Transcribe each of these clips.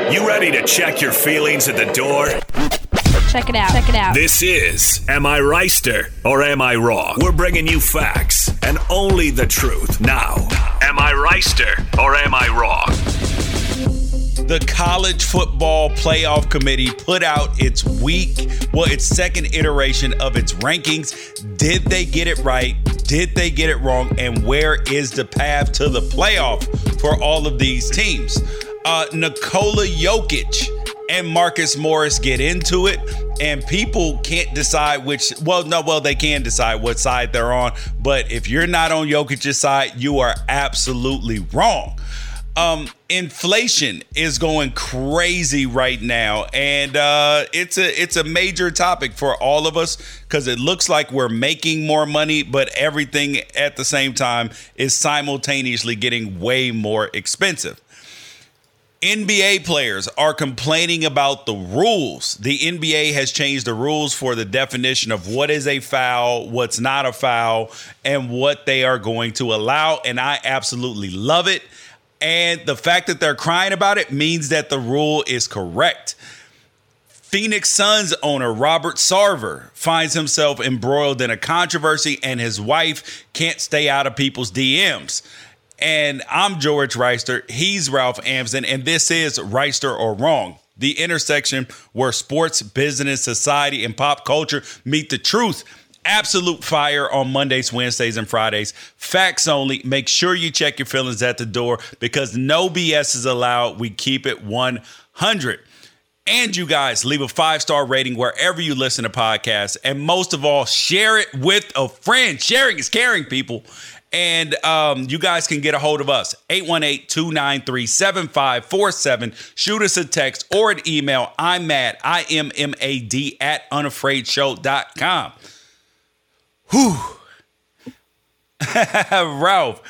You ready to check your feelings at the door? Check it out. Check it out. This is Am I Reister or Am I Wrong? We're bringing you facts and only the truth. Now, am I Reister or am I wrong? The College Football Playoff Committee put out its second iteration of its rankings. Did they get it right? Did they get it wrong? And where is the path to the playoff for all of these teams? Nikola Jokic and Marcus Morris get into it, and people can't decide they can decide what side they're on, but if you're not on Jokic's side, you are absolutely wrong. Inflation is going crazy right now, and it's a major topic for all of us because it looks like we're making more money, but everything at the same time is simultaneously getting way more expensive. NBA players are complaining about the rules. The NBA has changed the rules for the definition of what is a foul, what's not a foul, and what they are going to allow, and I absolutely love it. And the fact that they're crying about it means that the rule is correct. Phoenix Suns owner Robert Sarver finds himself embroiled in a controversy, and his wife can't stay out of people's DMs. And I'm George Reister. He's Ralph Amsden, and this is Reister or Wrong, the intersection where sports, business, society, and pop culture meet the truth. Absolute fire on Mondays, Wednesdays, and Fridays. Facts only. Make sure you check your feelings at the door because no BS is allowed. We keep it 100. And you guys leave a 5-star rating wherever you listen to podcasts. And most of all, share it with a friend. Sharing is caring, people. And you guys can get a hold of us, 818-293-7547. Shoot us a text or an email. I'm Mad, IMMAD @unafraidshow.com. Whew. Ralph,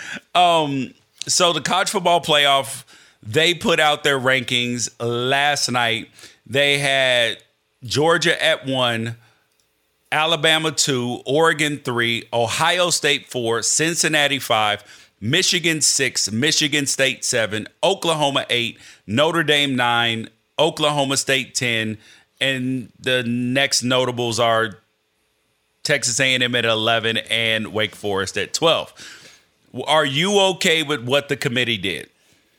so the College Football Playoff, they put out their rankings last night. They had Georgia at 1, Alabama 2, Oregon 3, Ohio State 4, Cincinnati 5, Michigan 6, Michigan State 7, Oklahoma 8, Notre Dame 9, Oklahoma State 10, and the next notables are Texas A&M at 11 and Wake Forest at 12. Are you okay with what the committee did?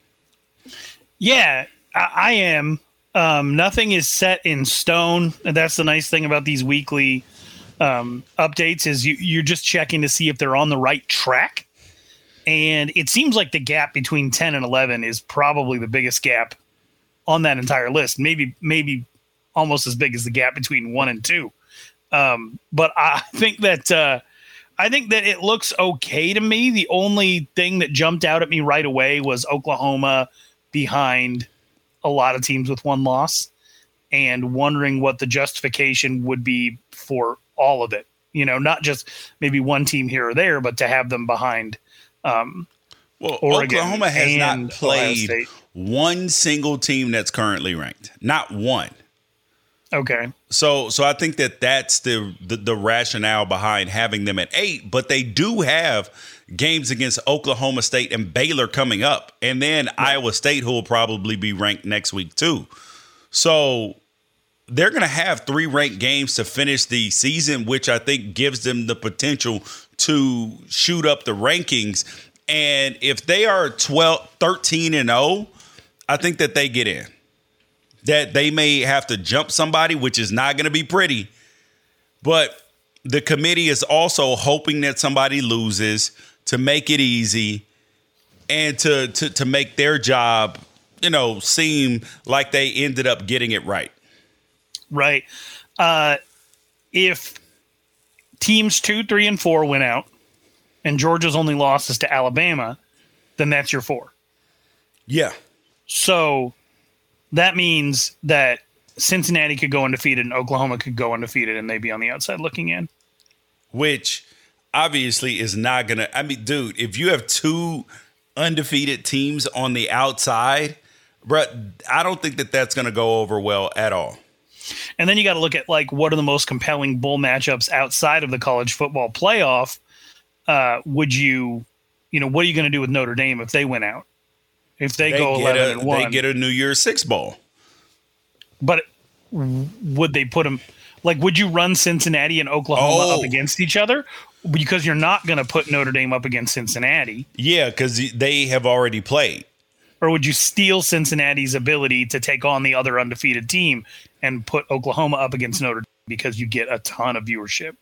Yeah, I am. Nothing is set in stone. And that's the nice thing about these weekly updates is you're just checking to see if they're on the right track. And it seems like the gap between 10 and 11 is probably the biggest gap on that entire list. Maybe almost as big as the gap between 1 and 2. But I think that it looks okay to me. The only thing that jumped out at me right away was Oklahoma behind a lot of teams with one loss and wondering what the justification would be for all of it. You know, not just maybe one team here or there, but to have them behind Oregon. Oklahoma has not played one single team that's currently ranked. Not one. Okay. So I think that's the rationale behind having them at 8, but they do have games against Oklahoma State and Baylor coming up, and then Iowa State, who will probably be ranked next week too. So they're going to have 3 ranked games to finish the season, which I think gives them the potential to shoot up the rankings. And if they are 13-0, I think that they get in. That they may have to jump somebody, which is not going to be pretty. But the committee is also hoping that somebody loses to make it easy and to make their job, seem like they ended up getting it right. Right. If teams 2, 3, and 4 win out and Georgia's only loss is to Alabama, then that's your 4. Yeah. So that means that Cincinnati could go undefeated and Oklahoma could go undefeated and they'd be on the outside looking in. Which obviously is not going to – I mean, dude, if you have 2 undefeated teams on the outside, bro, I don't think that that's going to go over well at all. And then you got to look at, like, what are the most compelling bowl matchups outside of the college football playoff? What are you going to do with Notre Dame if they win out? If they go 11-1, they get a New Year's Six bowl. But would they put them like? Would you run Cincinnati and Oklahoma up against each other? Because you're not going to put Notre Dame up against Cincinnati. Yeah, because they have already played. Or would you steal Cincinnati's ability to take on the other undefeated team and put Oklahoma up against Notre Dame because you get a ton of viewership?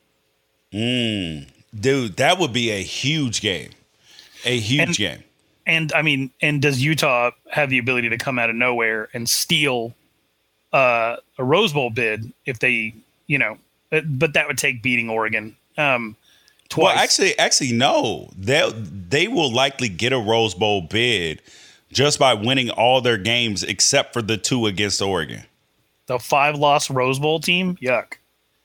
Dude, that would be a huge game. A huge game. And I mean, and does Utah have the ability to come out of nowhere and steal a Rose Bowl bid if they, but that would take beating Oregon. Twice. Well, actually, no. They will likely get a Rose Bowl bid just by winning all their games except for the 2 against Oregon. The 5-loss Rose Bowl team? Yuck.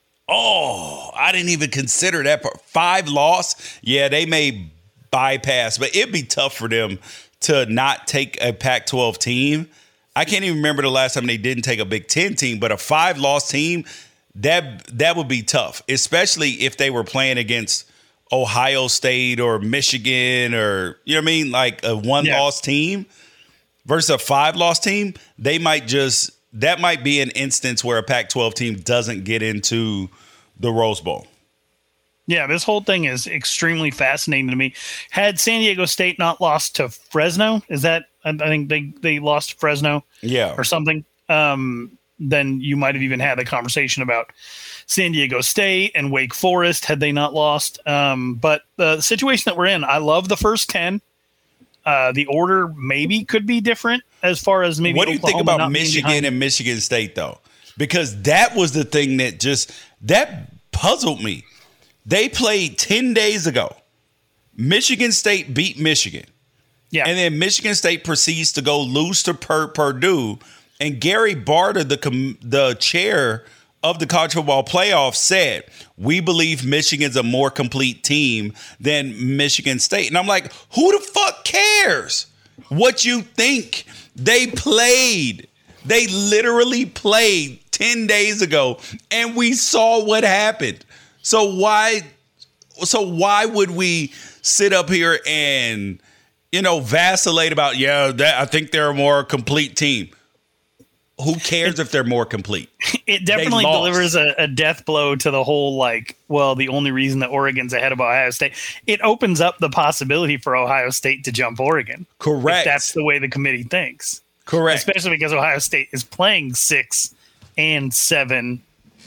Oh, I didn't even consider that part. 5 loss? Yeah, they may bypass, but it'd be tough for them to not take a Pac-12 team. I can't even remember the last time they didn't take a Big Ten team, but a 5-loss team, that would be tough, especially if they were playing against Ohio State or Michigan or, you know what I mean, like a 1-loss team versus a 5-loss team. That might be an instance where a Pac-12 team doesn't get into the Rose Bowl. Yeah, this whole thing is extremely fascinating to me. Had San Diego State not lost to Fresno, I think they lost to Fresno or something, then you might have even had a conversation about San Diego State and Wake Forest had they not lost. But the situation that we're in, I love the first 10. The order maybe could be different as far as maybe. What do you Oklahoma think about Michigan and Michigan State, though? Because that was the thing that puzzled me. They played 10 days ago. Michigan State beat Michigan. Yeah. And then Michigan State proceeds to go lose to Purdue. And Gary Barta, the chair of the College Football Playoff, said, we believe Michigan's a more complete team than Michigan State. And I'm like, who the fuck cares what you think? They played. They literally played 10 days ago, and we saw what happened. So why would we sit up here and, vacillate about, I think they're a more complete team? Who cares if they're more complete? It definitely delivers a death blow to the whole, the only reason that Oregon's ahead of Ohio State. It opens up the possibility for Ohio State to jump Oregon. Correct. If that's the way the committee thinks. Correct. Especially because Ohio State is playing 6 and 7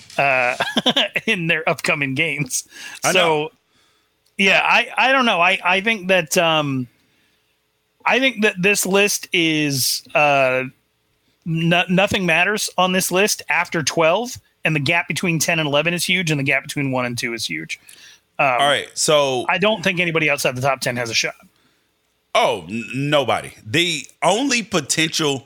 in their upcoming games. I don't know. I think that this list is nothing matters on this list after 12, and the gap between 10 and 11 is huge, and the gap between 1 and 2 is huge. All right, so I don't think anybody outside the top 10 has a shot. Oh, nobody. The only potential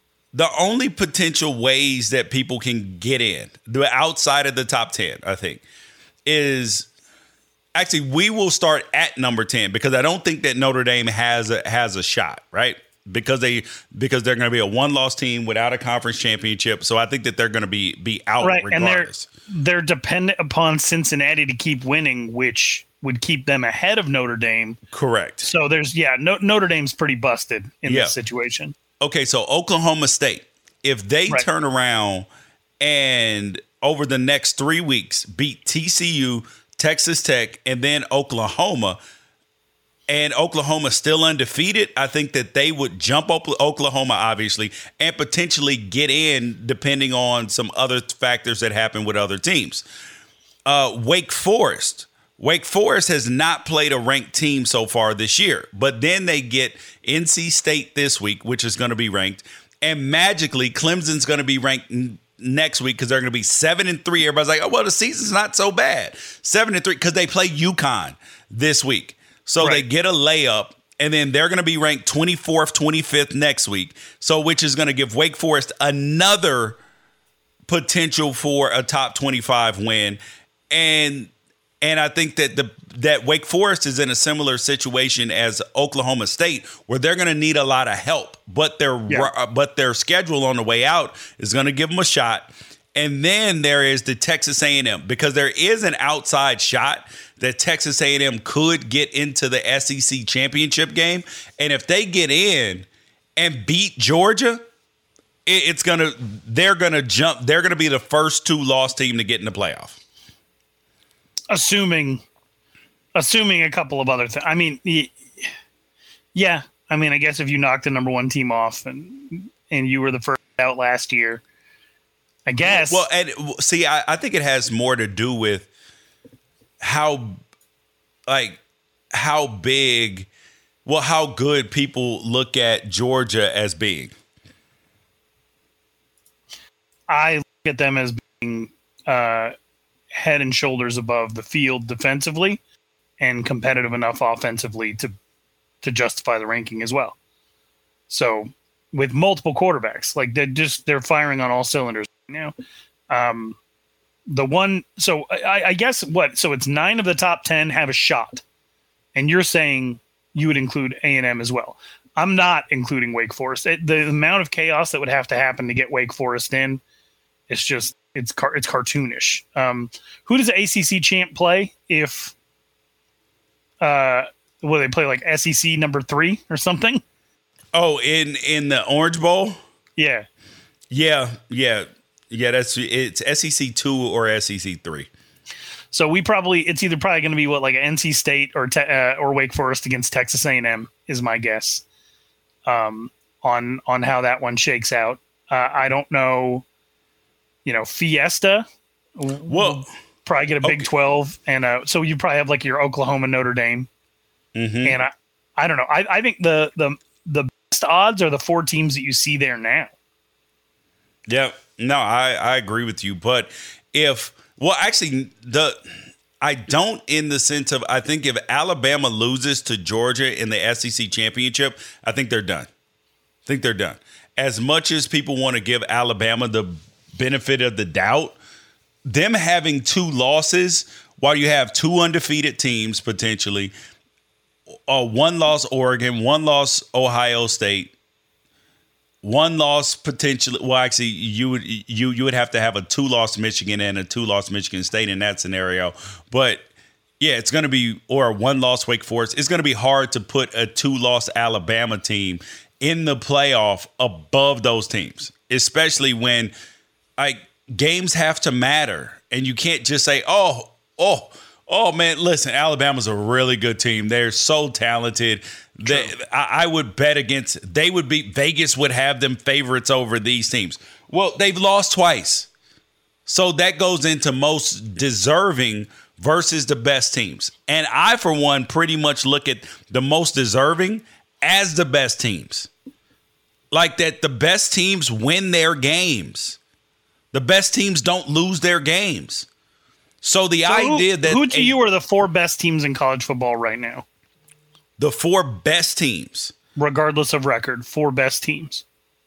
ways that people can get in, the outside of the top 10, I think, is actually we will start at number 10 because I don't think that Notre Dame has a shot, right? Because they're going to be a 1-loss team without a conference championship, so I think that they're going to be out regardless. And they're dependent upon Cincinnati to keep winning, which would keep them ahead of Notre Dame. Correct. So Notre Dame's pretty busted in this situation. Okay, so Oklahoma State, if they turn around and over the next 3 weeks beat TCU, Texas Tech, and then Oklahoma, and Oklahoma still undefeated, I think that they would jump Oklahoma, obviously, and potentially get in depending on some other factors that happen with other teams. Wake Forest has not played a ranked team so far this year, but then they get NC State this week, which is going to be ranked, and magically Clemson's going to be ranked next week because they're going to be 7-3. Everybody's like, oh, well, the season's not so bad. 7-3 because they play UConn this week. So they get a layup, and then they're going to be ranked 24th, 25th next week. So which is going to give Wake Forest another potential for a top 25 win. And I think that Wake Forest is in a similar situation as Oklahoma State, where they're going to need a lot of help, but their schedule on the way out is going to give them a shot. And then there is the Texas A&M, because there is an outside shot that Texas A&M could get into the SEC championship game. And if they get in and beat Georgia, they're gonna jump. They're gonna be the first 2-loss team to get in the playoff. Assuming a couple of other things. I mean, yeah. I mean, I guess if you knocked the number 1 team off and you were the first out last year, I guess. Well, and see, I think it has more to do with how good people look at Georgia as being. I look at them as being head and shoulders above the field defensively and competitive enough offensively to justify the ranking as well. So with multiple quarterbacks, like they're firing on all cylinders right now. I guess so it's 9 of the top 10 have a shot, and you're saying you would include A&M as well. I'm not including Wake Forest. The amount of chaos that would have to happen to get Wake Forest in, it's cartoonish. Who does the ACC champ play if will they play like SEC number 3 or something? Oh, in the Orange Bowl? Yeah. It's SEC 2 or SEC 3. So it's either probably going to be like NC State or Wake Forest against Texas A&M is my guess on how that one shakes out. I don't know. Fiesta. We'll probably get a Big 12, and so you probably have like your Oklahoma, Notre Dame, and I don't know. I think the best odds are the 4 teams that you see there now. Yeah, no, I agree with you, but I don't in the sense of I think if Alabama loses to Georgia in the SEC championship, I think they're done. As much as people want to give Alabama the benefit of the doubt, them having 2 losses while you have 2 undefeated teams potentially, 1 loss Oregon, 1 loss Ohio State, 1 loss potentially. Well, actually, you would have to have a 2-loss Michigan and a 2-loss Michigan State in that scenario. But yeah, it's going to be, or a 1-loss Wake Forest. It's going to be hard to put a 2-loss Alabama team in the playoff above those teams, especially when games have to matter, and you can't just say, oh man, listen, Alabama's a really good team. They're so talented. I would bet against. Vegas would have them favorites over these teams. Well, they've lost twice, so that goes into most deserving versus the best teams. And I, for one, pretty much look at the most deserving as the best teams. Like that, the best teams win their games. The best teams don't lose their games. So idea that who to you are the 4 best teams in college football right now? The 4 best teams, regardless of record, 4 best teams.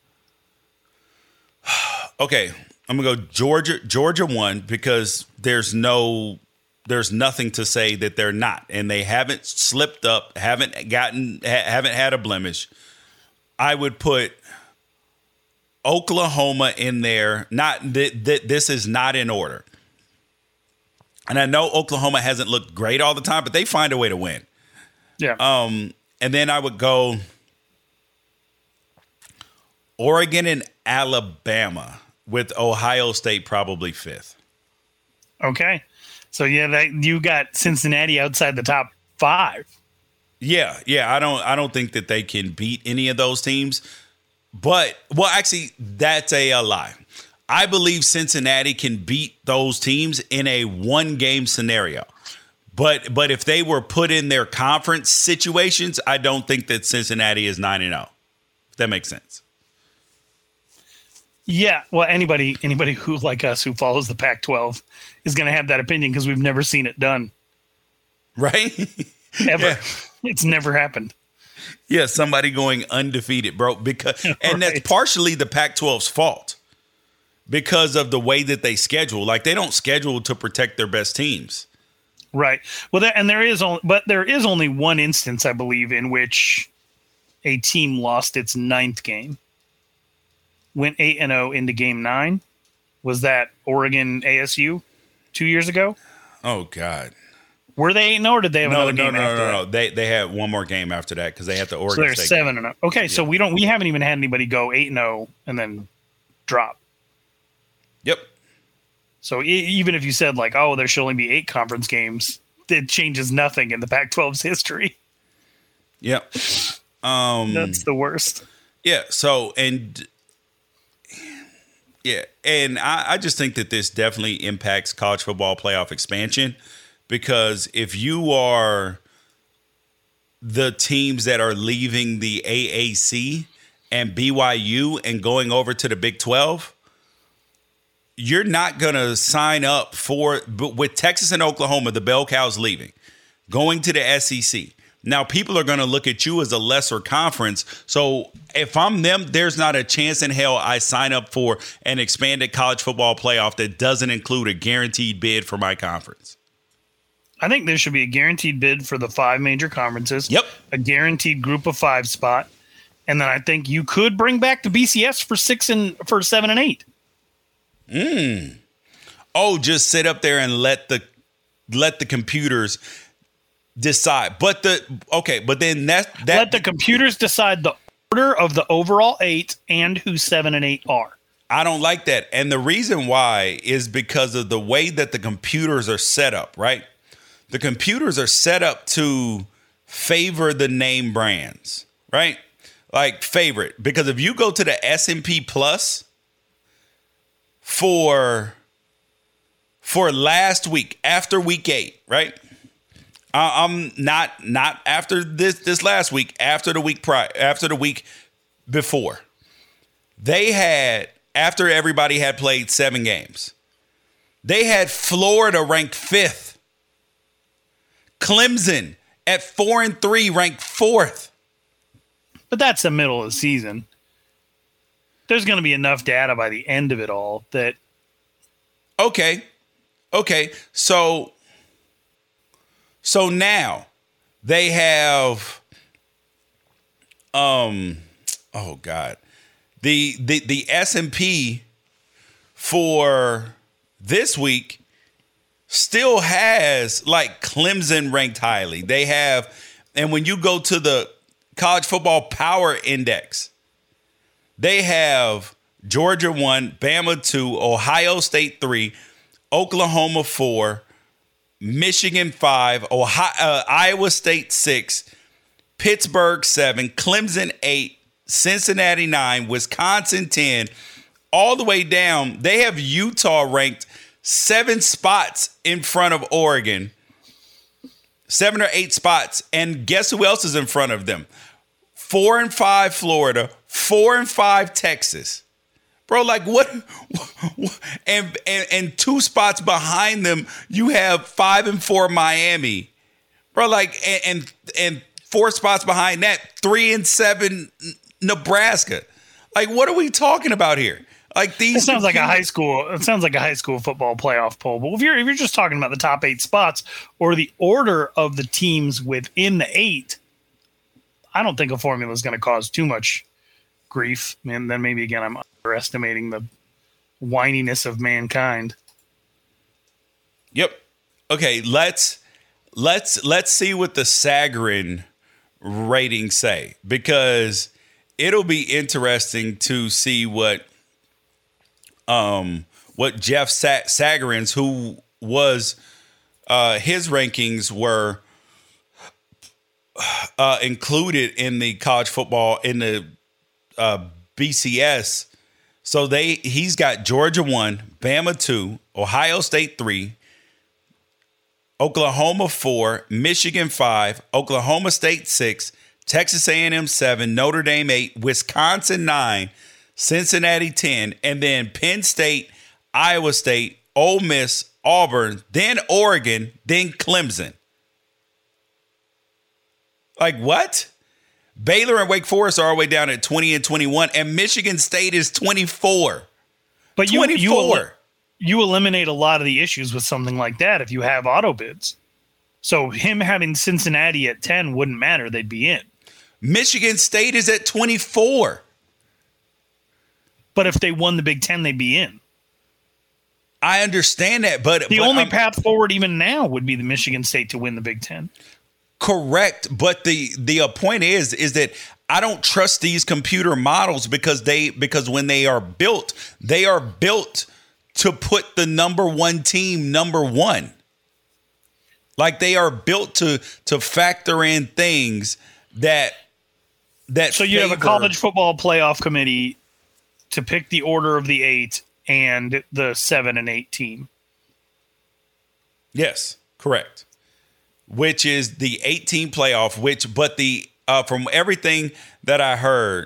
Okay, I'm gonna go Georgia 1 because there's nothing to say that they're not, and they haven't slipped up, haven't had a blemish. I would put Oklahoma in there. This is not in order. And I know Oklahoma hasn't looked great all the time, but they find a way to win. Yeah. And then I would go Oregon and Alabama with Ohio State probably 5th. Okay. So you got Cincinnati outside the top 5. Yeah. I don't think that they can beat any of those teams. But actually, that's a lie. I believe Cincinnati can beat those teams in a 1-game scenario. But if they were put in their conference situations, I don't think that Cincinnati is 9-0. If that makes sense. Yeah, well, anybody who like us who follows the Pac-12 is going to have that opinion because we've never seen it done. Right? Ever. Yeah. It's never happened. Yeah, somebody going undefeated, bro. And that's partially the Pac-12's fault because of the way that they schedule. Like, they don't schedule to protect their best teams. Right. Well, there is only one instance, I believe, in which a team lost its 9th game. Went 8-0 into game 9. Was that Oregon ASU 2 years ago? Oh, God. Were they 8-0 or did they have another game after that? No. They had one more game after that because they had the Oregon State. So they're 7-0. Okay, yeah. So we haven't even had anybody go 8-0 and then drop. Yep. So even if you said like, oh, there should only be 8 conference games, it changes nothing in the Pac-12's history. Yep. That's the worst. Yeah. So, and I just think that this definitely impacts college football playoff expansion, because if you are the teams that are leaving the AAC and BYU and going over to the Big 12, you're not going to sign up but with Texas and Oklahoma, the bell cows leaving, going to the SEC. Now, people are going to look at you as a lesser conference. So if I'm them, there's not a chance in hell I sign up for an expanded college football playoff that doesn't include a guaranteed bid for my conference. I think there should be a guaranteed bid for the 5 major conferences. Yep. A guaranteed group of 5 spot. And then I think you could bring back the BCS for 7 and 8. Oh, just sit up there and let the computers decide. But then that let the computers decide the order of the overall 8 and who 7 and 8 are. I don't like that. And the reason why is because of the way that the computers are set up, right? The computers are set up to favor the name brands, right? Like favorite. Because if you go to the S&P Plus for last week, after week 8, right? I'm not after this last week, after the week prior, after the week before. They had, after everybody had played 7 games, they had Florida ranked 5th. Clemson at 4-3 ranked 4th. But that's the middle of the season. There's going to be enough data by the end of it all that. Okay. So now they have, the S&P for this week still has like Clemson ranked highly. They have, and when you go to the College Football Power Index, they have Georgia 1, Bama 2, Ohio State 3, Oklahoma 4, Michigan 5, Iowa State 6, Pittsburgh 7, Clemson 8, Cincinnati 9, Wisconsin 10, all the way down. They have Utah ranked 7 spots in front of Oregon, 7 or 8 spots. And guess who else is in front of them? 4-5 Florida, 4-5 Texas. Bro, like what? And 2 spots behind them, you have 5-4 Miami. Bro, like, and 4 spots behind that, 3-7 Nebraska. Like, what are we talking about here? Like these. It sounds like a high school. It sounds like a high school football playoff poll. But if you're just talking about the top 8 spots or the order of the teams within the 8, I don't think a formula is going to cause too much grief. And then maybe again, I'm underestimating the whininess of mankind. Yep. Okay. Let's see what the Sagarin ratings say, because it'll be interesting to see what Jeff Sagarin's, who was his rankings were included in the college football in the BCS. So he's got Georgia 1, Bama 2, Ohio State 3, Oklahoma 4, Michigan 5, Oklahoma State 6, Texas A&M 7, Notre Dame 8, Wisconsin 9, Cincinnati 10, and then Penn State, Iowa State, Ole Miss, Auburn, then Oregon, then Clemson. Like what? Baylor and Wake Forest are all the way down at 20 and 21, and Michigan State is 24. But you eliminate a lot of the issues with something like that if you have auto bids. So him having Cincinnati at 10 wouldn't matter. They'd be in. Michigan State is at 24. But if they won the Big Ten, they'd be in. I understand that, but the only path forward even now would be the Michigan State to win the Big Ten. Correct, but the point is that I don't trust these computer models because when they are built to put the number one team number one. Like they are built to factor in things that So you have a college football playoff committee to pick the order of the 8 and the 7 and 8 team. Yes, correct. Which is the 18 playoff, but from everything that I heard,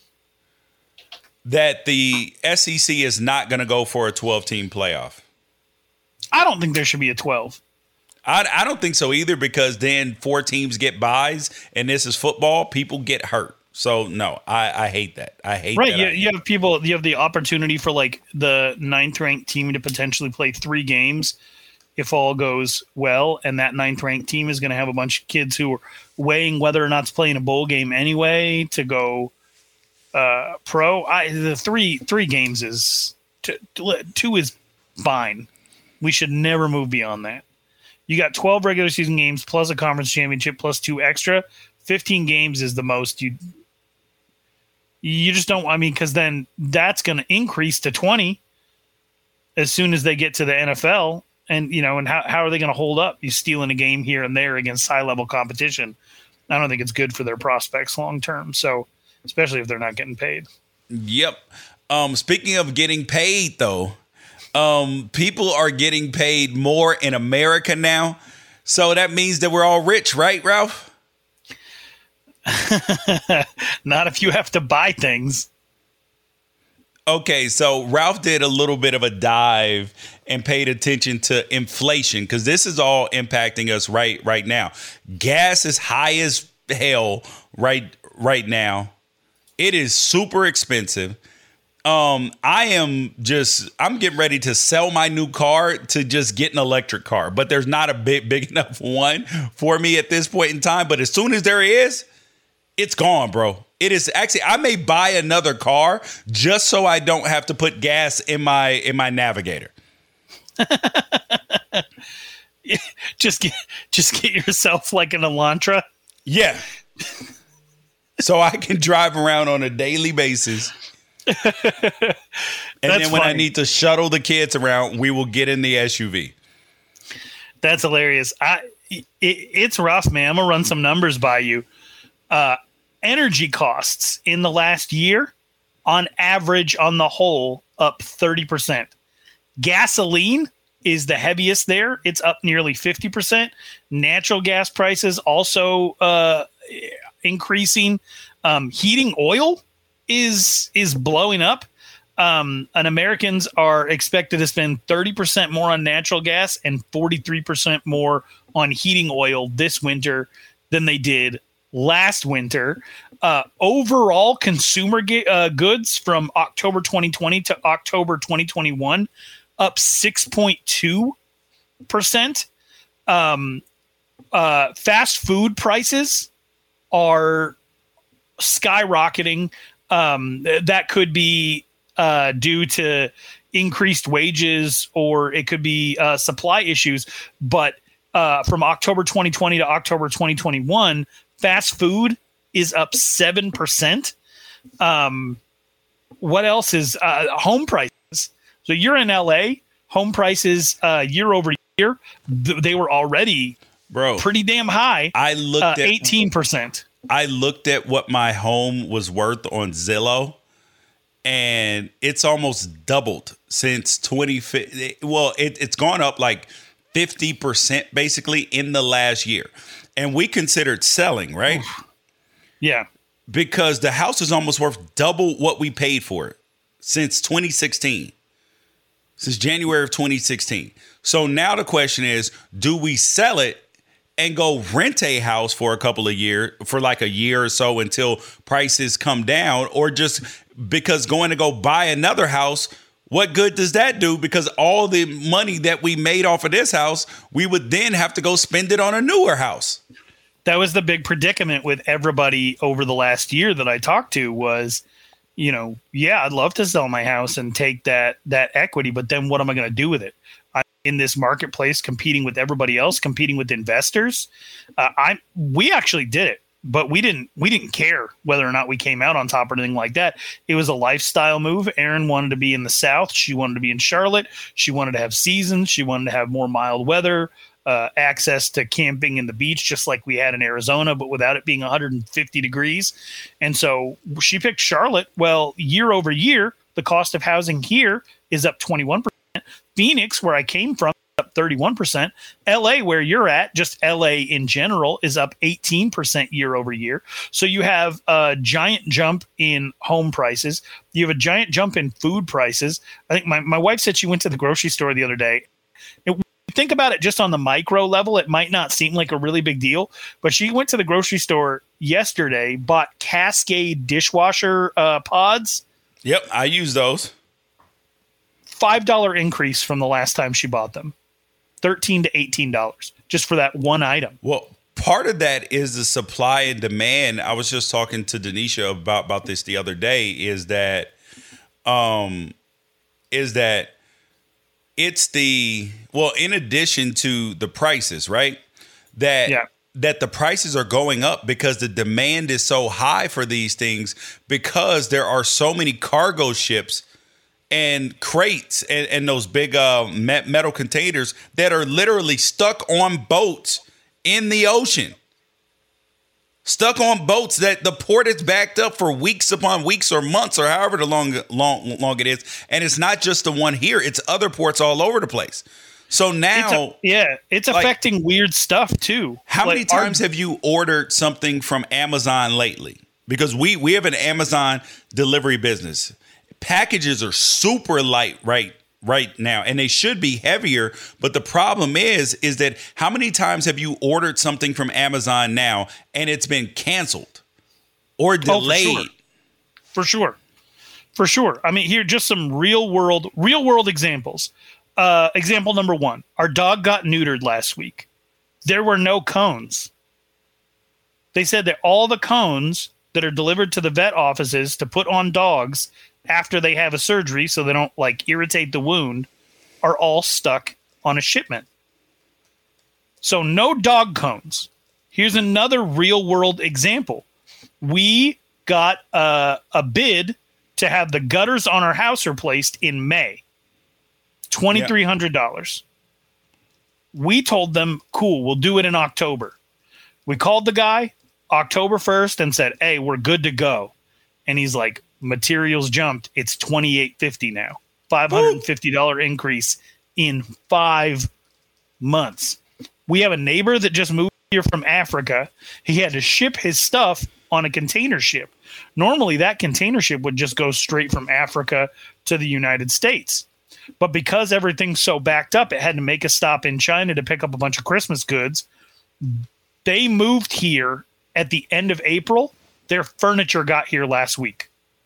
that the SEC is not going to go for a 12-team playoff. I don't think there should be a 12. I don't think so either, because then 4 teams get byes, and this is football. People get hurt. So no, I hate that. I hate right. that. You have people. You have the opportunity for like the 9th ranked team to potentially play 3 games if all goes well, and that 9th ranked team is going to have a bunch of kids who are weighing whether or not to play in a bowl game anyway to go pro. The three games is 2 is fine. We should never move beyond that. You got 12 regular season games plus a conference championship plus 2 extra. 15 games is the most you just don't. I mean, because then that's going to increase to 20 as soon as they get to the NFL. And, and how are they going to hold up? You stealing a game here and there against high level competition. I don't think it's good for their prospects long term. So, especially if they're not getting paid. Yep. Speaking of getting paid, though, people are getting paid more in America now. So that means that we're all rich, right, Ralph? Not if you have to buy things. Okay, so Ralph did a little bit of a dive and paid attention to inflation, because this is all impacting us right now. Gas is high as hell right now. It is super expensive. I'm getting ready to sell my new car to just get an electric car, but there's not a big enough one for me at this point in time. But as soon as there is, it's gone, bro. It is actually, I may buy another car just so I don't have to put gas in my Navigator. Just get yourself like an Elantra. Yeah. So I can drive around on a daily basis. And then when I need to shuttle the kids around, we will get in the SUV. That's hilarious. It's rough, man. I'm gonna run some numbers by you. Energy costs in the last year, on average, on the whole, up 30%. Gasoline is the heaviest there. It's up nearly 50%. Natural gas prices also increasing. Heating oil is blowing up. And Americans are expected to spend 30% more on natural gas and 43% more on heating oil this winter than they did last winter. Overall consumer goods from October 2020 to October 2021 up 6.2%. Fast food prices are skyrocketing. That could be due to increased wages, or it could be supply issues. But from October 2020 to October 2021, fast food is up 7%. What else is home prices? So you're in LA, home prices year over year, they were already pretty damn high. I looked at 18%. I looked at what my home was worth on Zillow, and it's almost doubled since 2015. Well, it's gone up like 50% basically in the last year. And we considered selling, right? Oof. Yeah. Because the house is almost worth double what we paid for it since 2016. Since January of 2016. So now the question is, do we sell it and go rent a house for a couple of years, for like a year or so until prices come down? Or just because going to go buy another house, what good does that do? Because all the money that we made off of this house, we would then have to go spend it on a newer house. That was the big predicament with everybody over the last year that I talked to was, I'd love to sell my house and take that equity, but then what am I going to do with it? I'm in this marketplace competing with everybody else, competing with investors. We actually did it. but we didn't care whether or not we came out on top or anything like that. It was a lifestyle move. Erin wanted to be in the South. She wanted to be in Charlotte. She wanted to have seasons. She wanted to have more mild weather, access to camping and the beach, just like we had in Arizona, but without it being 150 degrees. And so she picked Charlotte. Well, year over year, the cost of housing here is up 21%. Phoenix, where I came from, up 31%. LA, where you're at, just LA in general, is up 18% year over year. So you have a giant jump in home prices. You have a giant jump in food prices. I think my wife said she went to the grocery store the other day. Think about it just on the micro level. It might not seem like a really big deal, but she went to the grocery store yesterday, bought Cascade dishwasher pods. Yep, I use those. $5 increase from the last time she bought them. $13 to $18 just for that one item. Well, part of that is the supply and demand. I was just talking to Denisha about this the other day. Is that it's in addition to the prices, right? That the prices are going up because the demand is so high for these things, because there are so many cargo ships and crates and those big metal containers that are literally stuck on boats in the ocean. Stuck on boats that the port is backed up for weeks upon weeks or months or however long it is. And it's not just the one here. It's other ports all over the place. So now... it's affecting weird stuff too. How many times have you ordered something from Amazon lately? Because we have an Amazon delivery business. Packages are super light right now, and they should be heavier. But the problem is that how many times have you ordered something from Amazon now and it's been canceled or delayed? For sure. I mean, here, just some real world examples. Example number one, our dog got neutered last week. There were no cones. They said that all the cones that are delivered to the vet offices to put on dogs after they have a surgery so they don't irritate the wound are all stuck on a shipment. So no dog cones. Here's another real world example. We got a bid to have the gutters on our house replaced in May. $2,300. We told them, cool, we'll do it in October. We called the guy October 1st and said, hey, we're good to go. And he's like, materials jumped. It's $2,850 now. $550 increase in 5 months. We have a neighbor that just moved here from Africa. He had to ship his stuff on a container ship. Normally, that container ship would just go straight from Africa to the United States. But because everything's so backed up, it had to make a stop in China to pick up a bunch of Christmas goods. They moved here at the end of April. Their furniture got here last week.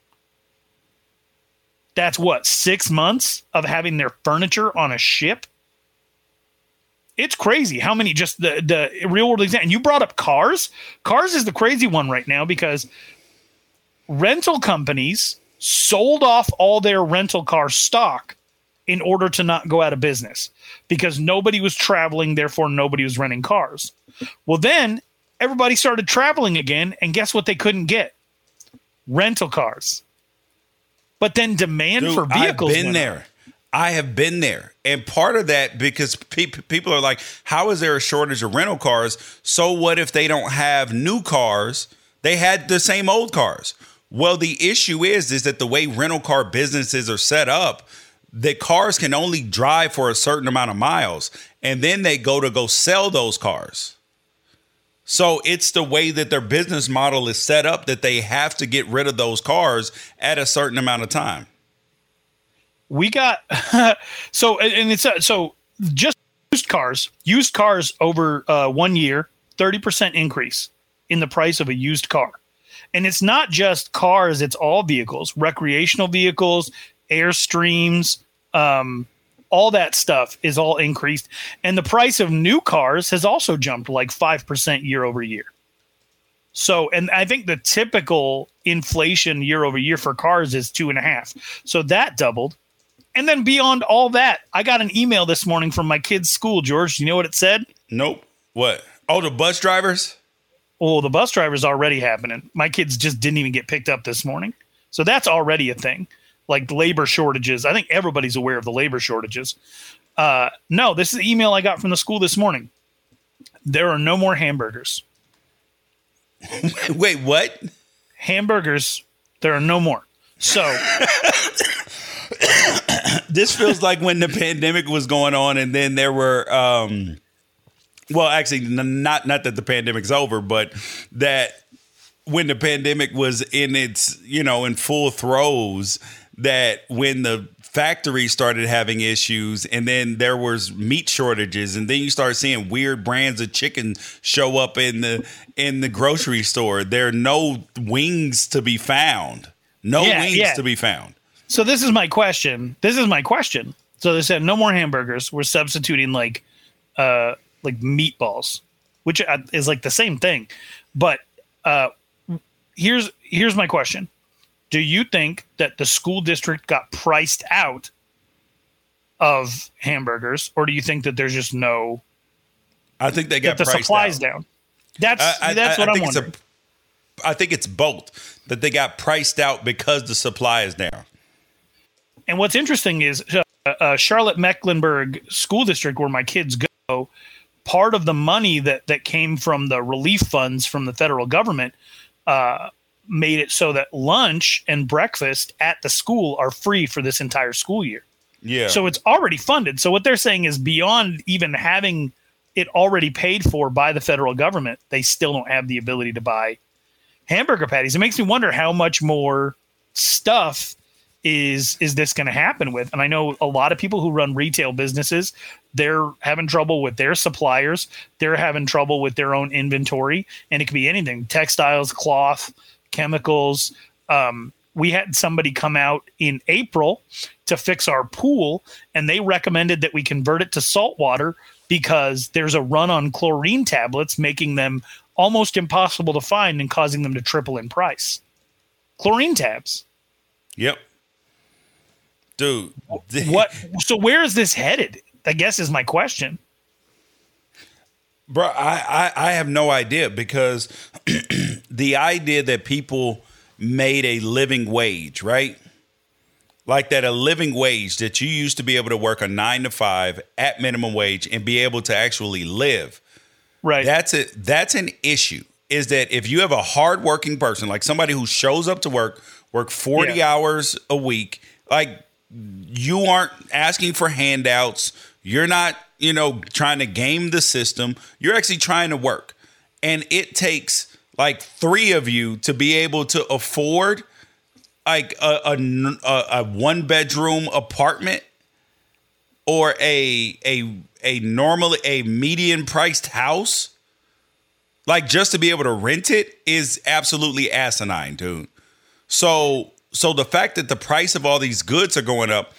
That's 6 months of having their furniture on a ship? It's crazy how many, just the real world example. And you brought up cars. Cars is the crazy one right now because rental companies sold off all their rental car stock in order to not go out of business because nobody was traveling. Therefore, nobody was renting cars. Well, then everybody started traveling again. And guess what they couldn't get? Rental cars. But then demand for vehicles. I have been there. And part of that, because people are like, how is there a shortage of rental cars? So what if they don't have new cars? They had the same old cars. Well, the issue is that the way rental car businesses are set up, the cars can only drive for a certain amount of miles. And then they go sell those cars. So it's the way that their business model is set up that they have to get rid of those cars at a certain amount of time. We got so just used cars over 1 year, 30% increase in the price of a used car. And it's not just cars, it's all vehicles, recreational vehicles, Airstreams, all that stuff is all increased. And the price of new cars has also jumped 5% year over year. So, and I think the typical inflation year over year for cars is 2.5. So that doubled. And then beyond all that, I got an email this morning from my kid's school, George. Do you know what it said? Nope. What? Oh, the bus drivers? Well, the bus driver's already happening. My kids just didn't even get picked up this morning. So that's already a thing. Like labor shortages. I think everybody's aware of the labor shortages. No, this is the email I got from the school this morning. There are no more hamburgers. Wait, what? Hamburgers, there are no more. So this feels like when the pandemic was going on, and then there were well, actually not that the pandemic's over, but that when the pandemic was in its, in full throes, that when the factory started having issues, and then there was meat shortages, and then you start seeing weird brands of chicken show up in the grocery store. There are no wings to be found. To be found. So this is my question. So they said no more hamburgers. We're substituting like meatballs, which is like the same thing. But here's my question. Do you think that the school district got priced out of hamburgers, or do you think that there's just no? I think they got the priced supplies out. down. That's what I'm wondering. I think it's both, that they got priced out because the supply is down. And what's interesting is Charlotte Mecklenburg School District, where my kids go, part of the money that came from the relief funds from the federal government made it so that lunch and breakfast at the school are free for this entire school year. Yeah. So it's already funded. So what they're saying is beyond even having it already paid for by the federal government, they still don't have the ability to buy hamburger patties. It makes me wonder how much more stuff is this going to happen with. And I know a lot of people who run retail businesses, they're having trouble with their suppliers. They're having trouble with their own inventory. And it could be anything: textiles, cloth, chemicals. We had somebody come out in April to fix our pool, and they recommended that we convert it to salt water because there's a run on chlorine tablets, making them almost impossible to find and causing them to triple in price. Chlorine tabs. Yep. Dude. What? So where is this headed? I guess is my question. Bro, I have no idea, because the idea that people made a living wage, right? Like that, a living wage that you used to be able to work a 9 to 5 at minimum wage and be able to actually live. Right. That's it. That's an issue. Is that if you have a hardworking person, like somebody who shows up to work 40 hours a week, like you aren't asking for handouts. You're not, trying to game the system. You're actually trying to work. And it takes like 3 of you to be able to afford like a 1-bedroom apartment or a median priced house. Like, just to be able to rent it is absolutely asinine, dude. So the fact that the price of all these goods are going up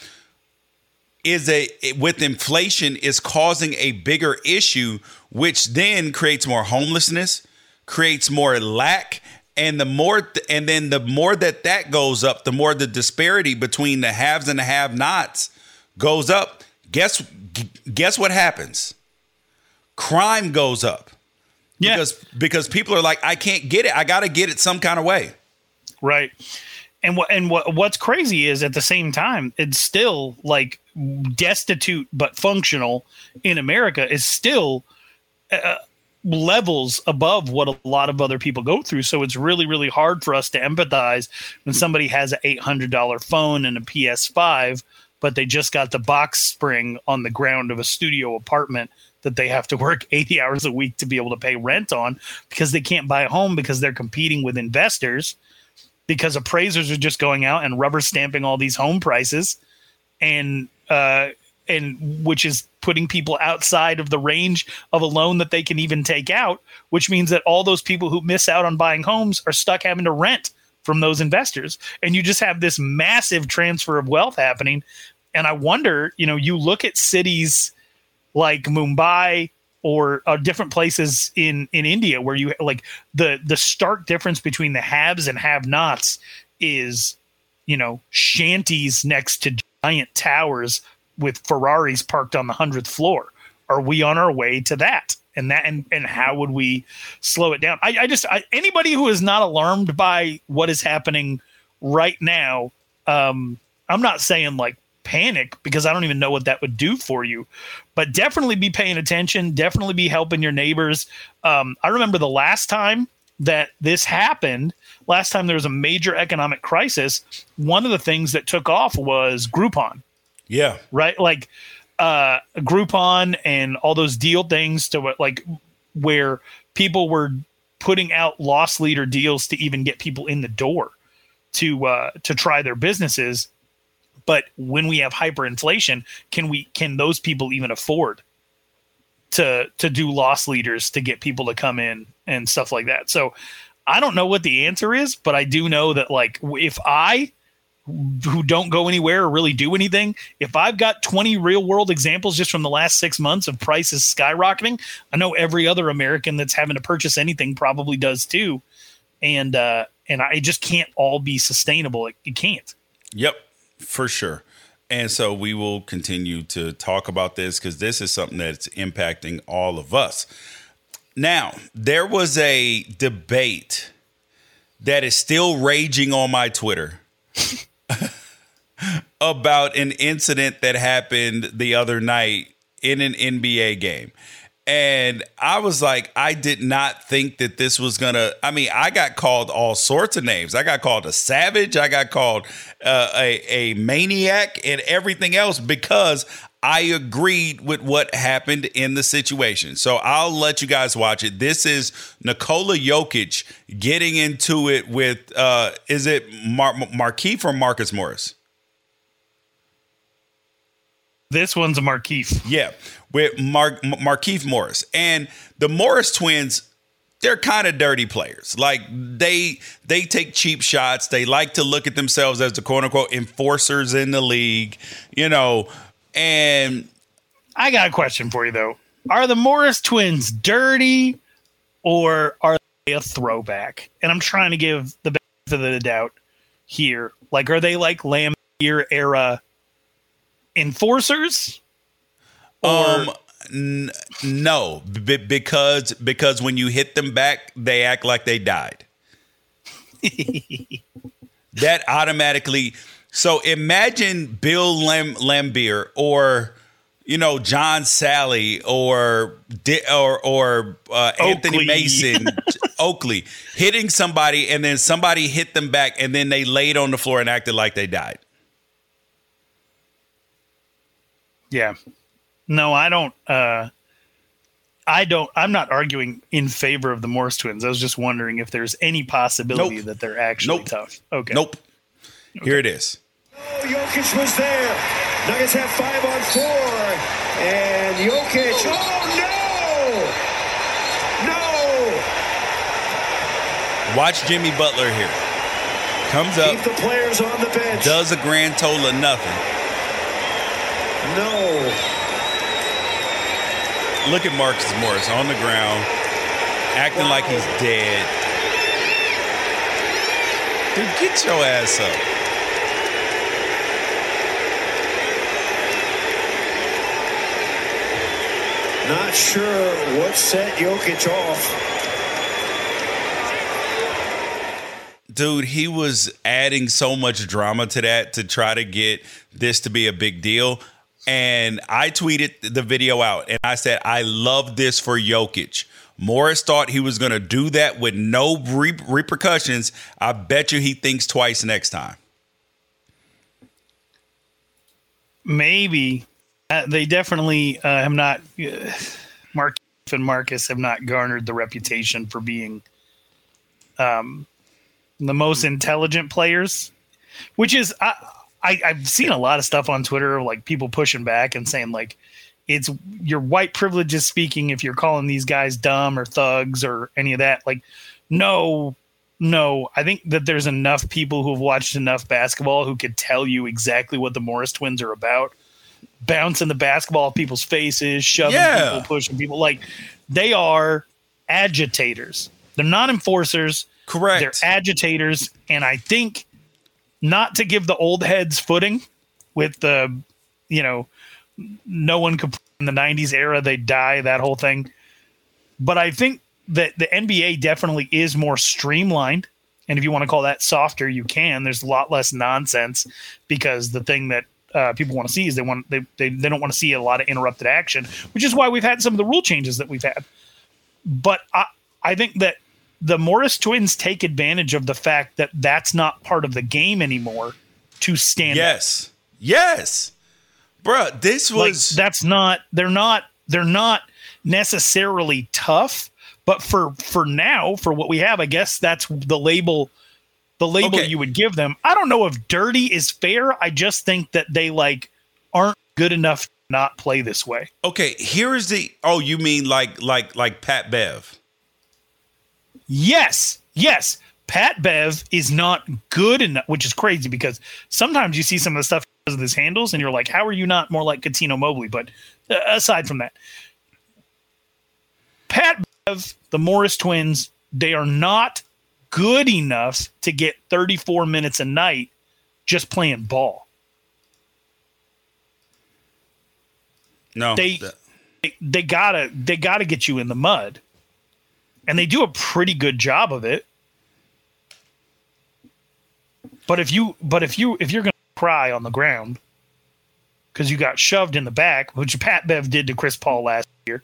with inflation is causing a bigger issue, which then creates more homelessness, creates more lack, and the more that goes up, the more the disparity between the haves and the have-nots goes up. Guess what happens? Crime goes up. Yeah. Because people are like, I can't get it. I got to get it some kind of way. Right. And what's crazy is at the same time, it's still like destitute but functional in America is still levels above what a lot of other people go through. So it's really, really hard for us to empathize when somebody has an $800 phone and a PS5, but they just got the box spring on the ground of a studio apartment that they have to work 80 hours a week to be able to pay rent on, because they can't buy a home because they're competing with investors, because appraisers are just going out and rubber stamping all these home prices, and which is putting people outside of the range of a loan that they can even take out, which means that all those people who miss out on buying homes are stuck having to rent from those investors. And you just have this massive transfer of wealth happening. And I wonder, you look at cities like Mumbai or different places in India where you like the stark difference between the haves and have-nots is, shanties next to giant towers with Ferraris parked on the 100th floor. Are we on our way to that? and how would we slow it down? Anybody who is not alarmed by what is happening right now, I'm not saying like panic, because I don't even know what that would do for you, but definitely be paying attention, definitely be helping your neighbors. I remember the last time that this happened, last time there was a major economic crisis, one of the things that took off was Groupon. Yeah. Right. Like Groupon and all those deal things to like where people were putting out loss leader deals to even get people in the door to try their businesses. But when we have hyperinflation, can those people even afford to do loss leaders to get people to come in and stuff like that? So I don't know what the answer is, but I do know that like if who don't go anywhere or really do anything, if I've got 20 real world examples just from the last 6 months of prices skyrocketing, I know every other American that's having to purchase anything probably does too. And I just can't all be sustainable. It can't. Yep, for sure. And so we will continue to talk about this because this is something that's impacting all of us. Now, there was a debate that is still raging on my Twitter about an incident that happened the other night in an NBA game. And I was like, I did not think that this was going to, I got called all sorts of names. I got called a savage. I got called a maniac and everything else because I agreed with what happened in the situation. So I'll let you guys watch it. This is Nikola Jokic getting into it with, is it Markieff or Marcus Morris? This one's a Markieff. Yeah, with Markieff Morris. And the Morris twins, they're kind of dirty players. Like they take cheap shots. They like to look at themselves as the quote unquote enforcers in the league, and I got a question for you though. Are the Morris twins dirty or are they a throwback? And I'm trying to give the benefit of the doubt here. Like, are they like Lambeer era enforcers? Or no, because when you hit them back, they act like they died. That automatically. So imagine Bill Lambier or John Sally or Anthony Mason Oakley hitting somebody and then somebody hit them back and then they laid on the floor and acted like they died. Yeah. No, I don't. I'm not arguing in favor of the Morris twins. I was just wondering if there's any possibility that they're actually tough. Okay. Nope. Okay. Here it is. Oh, Jokic was there. Nuggets have 5 on 4. And Jokic. Oh, no! Watch Jimmy Butler here. Comes up. Keep the players on the bench. Does a grand total of nothing. No. Look at Marcus Morris on the ground, acting like he's dead. Dude, get your ass up. Not sure what set Jokic off. Dude, he was adding so much drama to that to try to get this to be a big deal. And I tweeted the video out and I said, I love this for Jokic. Morris thought he was going to do that with no repercussions. I bet you he thinks twice next time. Maybe. They definitely have not. Mark and Marcus have not garnered the reputation for being the most intelligent players, which is I've seen a lot of stuff on Twitter, like people pushing back and saying like it's your white privilege is speaking if you're calling these guys dumb or thugs or any of that. Like, no, I think that there's enough people who have watched enough basketball who could tell you exactly what the Morris twins are about. Bouncing the basketball off people's faces, shoving people, pushing people. Like, they are agitators. They're not enforcers. Correct. They're agitators. And I think, not to give the old heads footing with the, no one could play in the 90s era, they die, that whole thing. But I think that the NBA definitely is more streamlined. And if you want to call that softer, you can. There's a lot less nonsense because the thing that people want to see is they don't want to see a lot of interrupted action, which is why we've had some of the rule changes that we've had. But I think that the Morris twins take advantage of the fact that that's not part of the game anymore to stand up. Yes. Bruh, this was they're not necessarily tough, but for now, for what we have, I guess that's the label you would give them. I don't know if dirty is fair. I just think that they aren't good enough to not play this way. Okay, here's you mean like Pat Bev? Yes. Pat Bev is not good enough, which is crazy because sometimes you see some of the stuff because of his handles and you're like, how are you not more like Cuttino Mobley? But aside from that, Pat Bev, the Morris twins, they are not good enough to get 34 minutes a night just playing ball. No. They gotta get you in the mud. And they do a pretty good job of it. But if you're gonna cry on the ground because you got shoved in the back, which Pat Bev did to Chris Paul last year.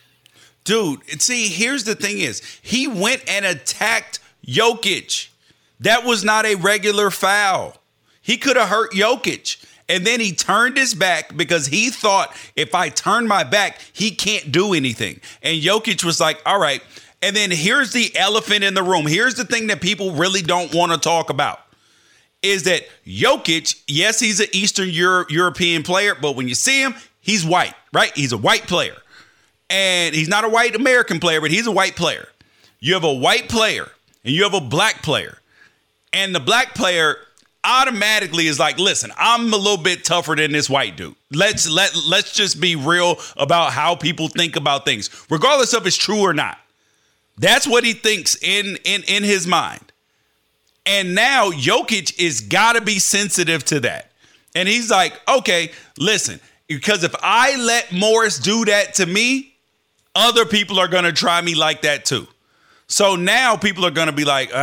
Dude, see, here's the thing is, he went and attacked Jokic. That was not a regular foul. He could have hurt Jokic. And then he turned his back because he thought if I turn my back, he can't do anything. And Jokic was like, all right. And then here's the elephant in the room. Here's the thing that people really don't want to talk about. Is that Jokic, yes, he's an Eastern European player, but when you see him, he's white, right? He's a white player. And he's not a white American player, but he's a white player. You have a white player and you have a black player. And the black player automatically is like, listen, I'm a little bit tougher than this white dude. Let's just be real about how people think about things, regardless of it's true or not. That's what he thinks in his mind. And now Jokic is got to be sensitive to that. And he's like, okay, listen, because if I let Morris do that to me, other people are going to try me like that too. So now people are going to be like,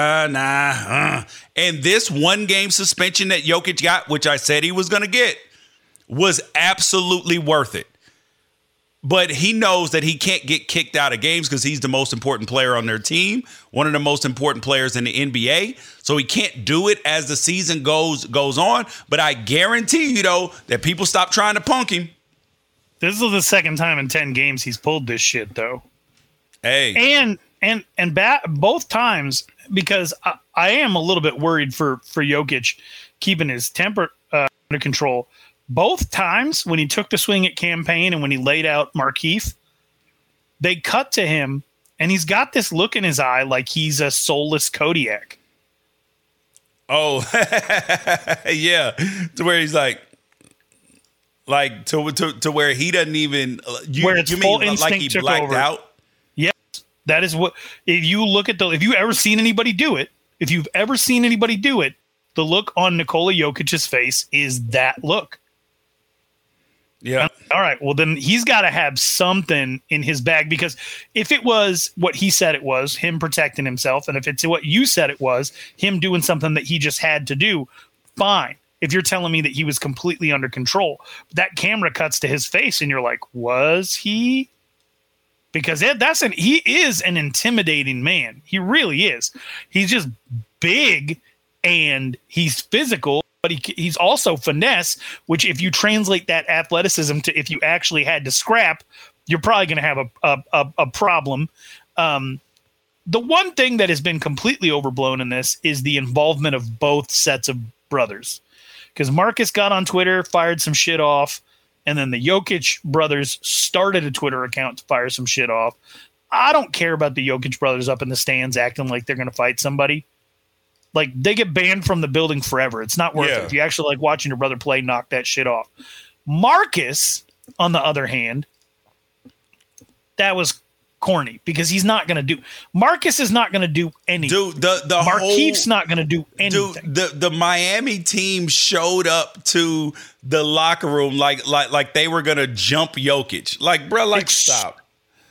And this 1 game suspension that Jokic got, which I said he was going to get, was absolutely worth it. But he knows that he can't get kicked out of games because he's the most important player on their team, one of the most important players in the NBA. So he can't do it as the season goes on. But I guarantee you, though, that people stop trying to punk him. This is the second time in 10 games he's pulled this shit, though. Hey. And both times, because I am a little bit worried for Jokic keeping his temper under control. Both times when he took the swing at Campaign and when he laid out Markieff, they cut to him and he's got this look in his eye like he's a soulless Kodiak. Oh, yeah. To where he's like to where he doesn't even. Where it's full instinct like he blacked over. Out? Yes, that is what. If you look at if you ever seen anybody do it, the look on Nikola Jokic's face is that look. Yeah. All right. Well, then he's got to have something in his bag, because if it was what he said it was, him protecting himself, and if it's what you said it was, him doing something that he just had to do, fine. If you're telling me that he was completely under control, that camera cuts to his face and you're like, was he? Because he is an intimidating man. He really is. He's just big and he's physical. But he's also finesse, which if you translate that athleticism to if you actually had to scrap, you're probably going to have a problem. The one thing that has been completely overblown in this is the involvement of both sets of brothers. Because Marcus got on Twitter, fired some shit off, and then the Jokic brothers started a Twitter account to fire some shit off. I don't care about the Jokic brothers up in the stands acting like they're going to fight somebody. Like, they get banned from the building forever. It's not worth it. If you actually like watching your brother play, knock that shit off. Marcus, on the other hand, that was corny because he's not going to do. Marcus is not going to do anything. Dude, the Markieff's not going to do anything. Dude, the Miami team showed up to the locker room like they were going to jump Jokic. Like, bro, stop.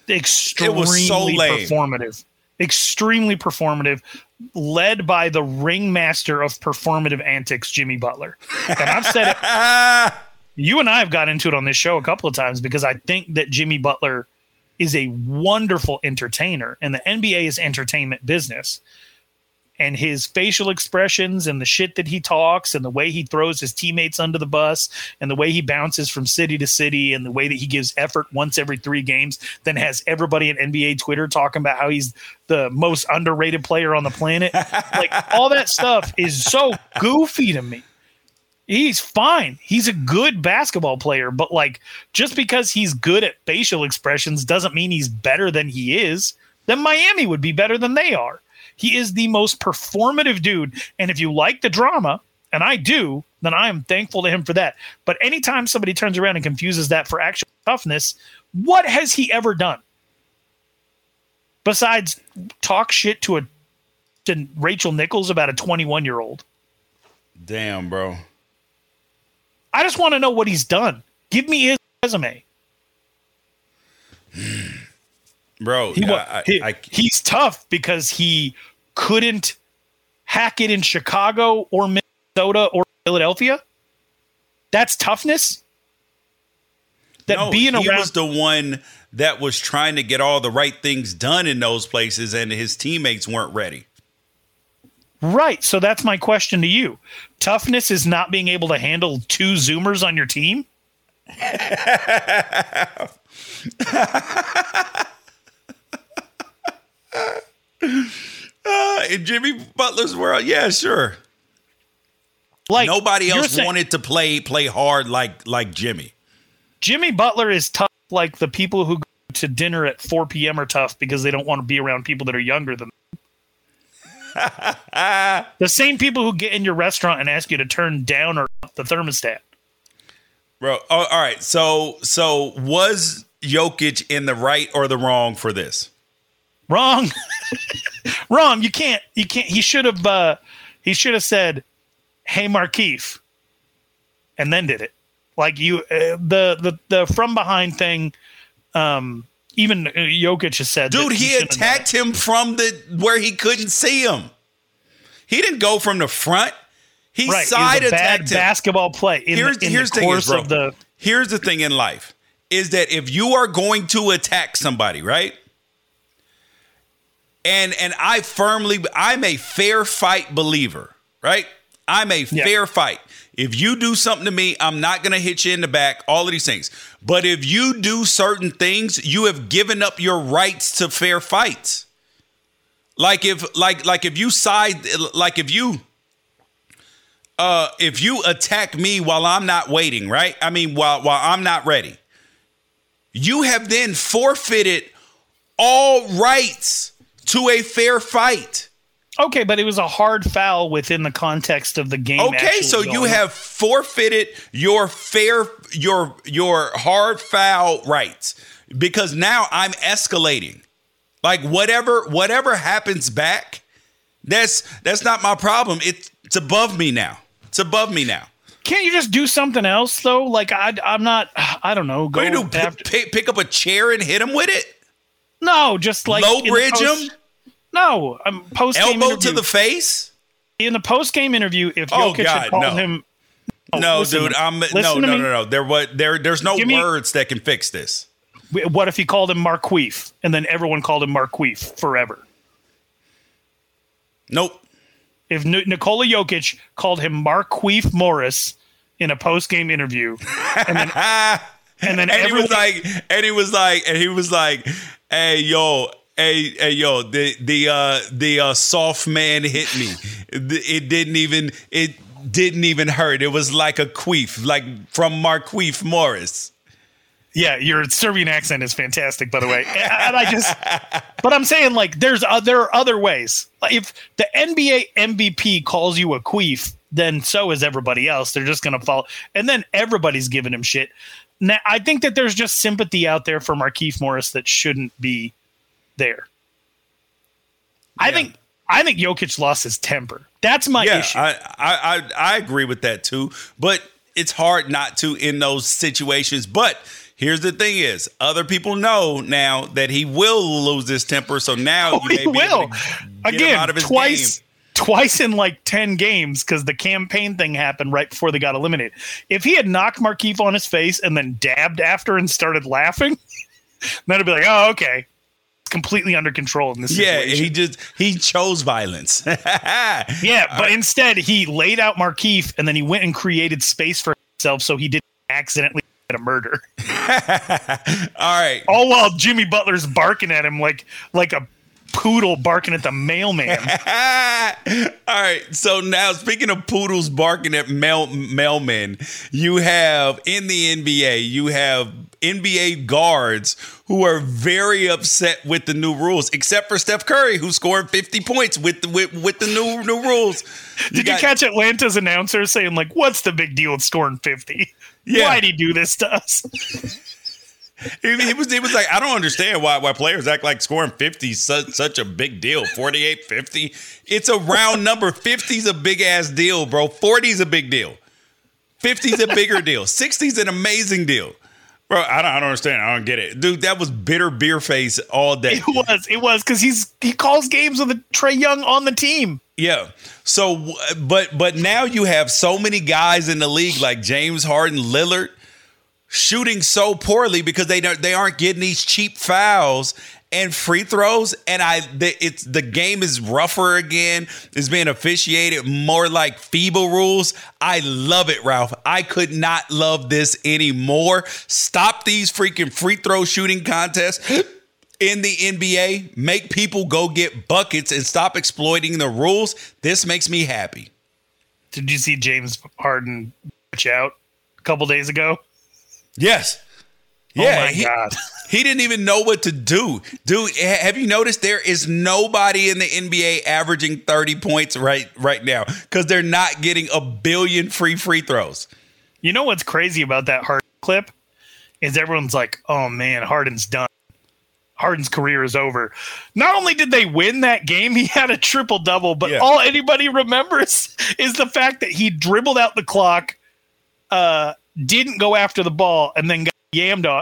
extremely It was so lame. extremely performative, led by the ringmaster of performative antics, Jimmy Butler. And I've said it. You and I have got into it on this show a couple of times because I think that Jimmy Butler is a wonderful entertainer, and the NBA is entertainment business. And his facial expressions and the shit that he talks and the way he throws his teammates under the bus and the way he bounces from city to city and the way that he gives effort once every 3 games, then has everybody at NBA Twitter talking about how he's the most underrated player on the planet. Like, all that stuff is so goofy to me. He's fine. He's a good basketball player, but like, just because he's good at facial expressions doesn't mean he's better than he is. Then Miami would be better than they are. He is the most performative dude. And if you like the drama, and I do, then I am thankful to him for that. But anytime somebody turns around and confuses that for actual toughness, what has he ever done? Besides talk shit to Rachel Nichols about a 21-year-old. Damn, bro. I just want to know what he's done. Give me his resume. Bro, he's tough because he couldn't hack it in Chicago or Minnesota or Philadelphia. That's toughness. He was the one that was trying to get all the right things done in those places, and his teammates weren't ready. Right. So that's my question to you. Toughness is not being able to handle 2 Zoomers on your team? In Jimmy Butler's world, yeah, sure. Like, nobody else wanted to play hard like Jimmy. Jimmy Butler is tough like the people who go to dinner at 4 p.m. are tough because they don't want to be around people that are younger than them. The same people who get in your restaurant and ask you to turn down or up the thermostat. Bro, all right. So was Jokic in the right or the wrong for this? Wrong. Wrong. You can't. He should have said, "Hey, Markieff," and then did it. Like the from behind thing. Even Jokic has said, dude, he attacked him from where he couldn't see him. He didn't go from the front. He side attacked him. Basketball play. Here's the thing in life is that if you are going to attack somebody, right? And I'm a fair fight believer, right? I'm a fair fight. If you do something to me, I'm not going to hit you in the back, all of these things. But if you do certain things, you have given up your rights to fair fights. If you attack me while I'm not waiting, right? I mean, while I'm not ready, you have then forfeited all rights to a fair fight. Okay, but it was a hard foul within the context of the game. Okay, so you have forfeited your hard foul rights because now I'm escalating. Like whatever happens back, that's not my problem. It's above me now. It's above me now. Can't you just do something else though? Like I'm not. I don't know. Go pick up a chair and hit him with it. No, just like low bridge him. No, post-game elbow to the face in the post-game interview. If Jokic had called him, no, dude, no. There's no words that can fix this. What if he called him Markieff and then everyone called him Markieff forever? Nope. If Nikola Jokic called him Markieff Morris in a post-game interview, and then he was like, hey yo. Hey, yo, the soft man hit me. It didn't even hurt. It was like a queef, like from Markieff Morris. Yeah, your Serbian accent is fantastic, by the way. And but I'm saying, like, there are other ways. If the NBA MVP calls you a queef, then so is everybody else. They're just going to follow. And then everybody's giving him shit. Now, I think that there's just sympathy out there for Markieff Morris that shouldn't be there. Yeah. I think Jokic lost his temper. That's my issue. I agree with that too, but it's hard not to in those situations. But Here's the thing is, other people know now that he will lose his temper, so now you may he be will. able to get Again, him out of his game. Twice in like 10 games because the campaign thing happened right before they got eliminated. If he had knocked Markieff on his face and then dabbed after and started laughing, then it'd be like, oh, okay. It's completely under control in this situation. Yeah, he chose violence. Yeah, but instead he laid out Markieff and then he went and created space for himself so he didn't accidentally commit a murder. All right. All while Jimmy Butler's barking at him like a poodle barking at the mailman. All right. So now, speaking of poodles barking at mailmen, you have in the NBA, you have NBA guards who are very upset with the new rules, except for Steph Curry, who's scoring 50 points with the new rules. Did you catch Atlanta's announcer saying, like, what's the big deal with scoring 50? Yeah. Why'd he do this to us? He was like, I don't understand why players act like scoring 50 is such a big deal. 48, 50. It's a round number. 50 is a big ass deal, bro. 40 is a big deal. 50 is a bigger deal. 60 is an amazing deal. Bro, I don't understand. I don't get it. Dude, that was bitter beer face all day. It was because he calls games with Trae Young on the team. Yeah. So, but now you have so many guys in the league like James Harden, Lillard, shooting so poorly because they aren't getting these cheap fouls and free throws, and the game is rougher again. It's being officiated more like FIBA rules. I love it, Ralph. I could not love this anymore. Stop these freaking free throw shooting contests in the NBA. Make people go get buckets and stop exploiting the rules. This makes me happy. Did you see James Harden out a couple days ago? Yes. Yeah, oh my God. He didn't even know what to do. Dude, have you noticed there is nobody in the NBA averaging 30 points right now because they're not getting a billion free throws? You know what's crazy about that Harden clip is everyone's like, oh man, Harden's done. Harden's career is over. Not only did they win that game, he had a triple-double, but all anybody remembers is the fact that he dribbled out the clock, didn't go after the ball, and then got yammed on.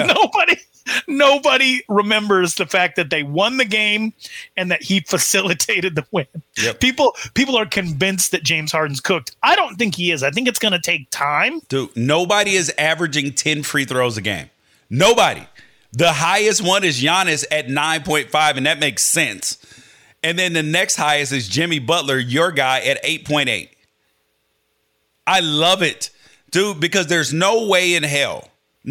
Nobody remembers the fact that they won the game and that he facilitated the win. Yep. People are convinced that James Harden's cooked. I don't think he is. I think it's going to take time. Dude, nobody is averaging 10 free throws a game. Nobody. The highest one is Giannis at 9.5, and that makes sense. And then the next highest is Jimmy Butler, your guy, at 8.8. I love it, dude, because there's no way in hell